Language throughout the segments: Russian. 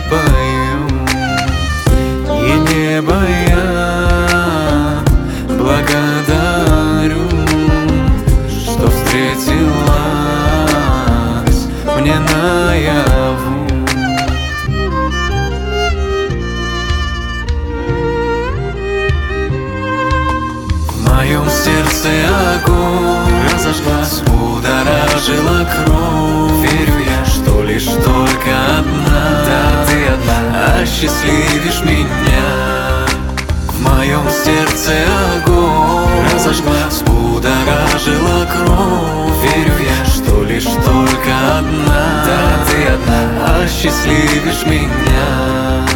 пою, и небо я благодарю, что встретилась мне наяву. В моем сердце огонь разожглась, будоражила кровь. Верю я, что лишь только одна, да ты одна, осчастливишь меня. В моем сердце огонь разожглась, будоражила кровь. Верю я, что лишь только одна, да ты одна, осчастливишь меня.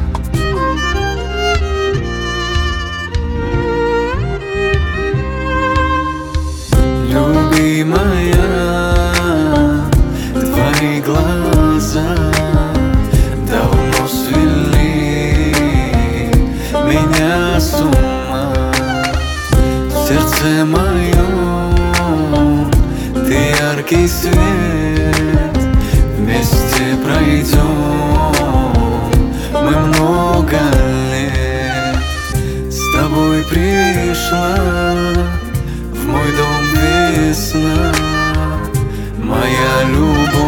Любимая, твои глаза давно свели меня с ума. В сердце моем ты яркий свет, вместе пройдем мы много лет. С тобой пришла в мой дом весна, моя любовь,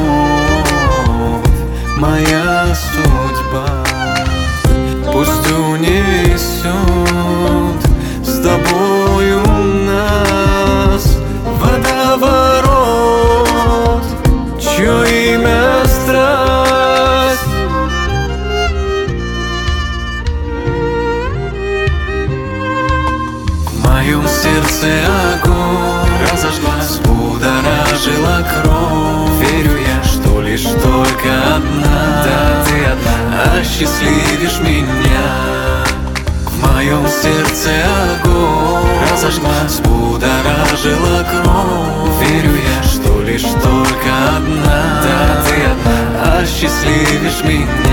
моя судьба. Пусть унесет с тобою нас водоворот, чье имя страсть. В моем сердце огонь разожглась, будоражила кровь. Верю я, что лишь только одна, да ты одна, осчастливишь меня. В моем сердце огонь разожглась, будоражила кровь. Верю я, что лишь только одна, да ты одна, осчастливишь меня.